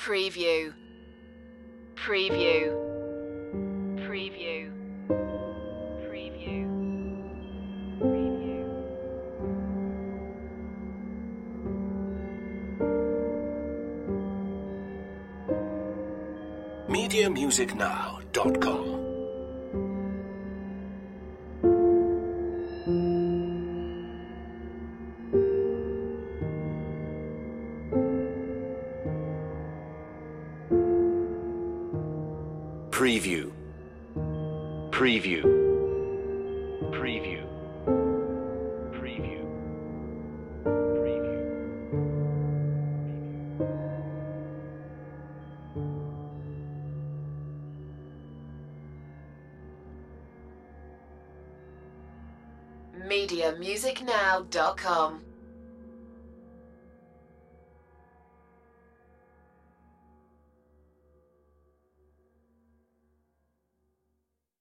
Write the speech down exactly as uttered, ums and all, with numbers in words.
Preview. Preview. Preview. Preview. Preview. media music now dot com. Preview. Preview. Preview. Preview. Preview. media music now dot com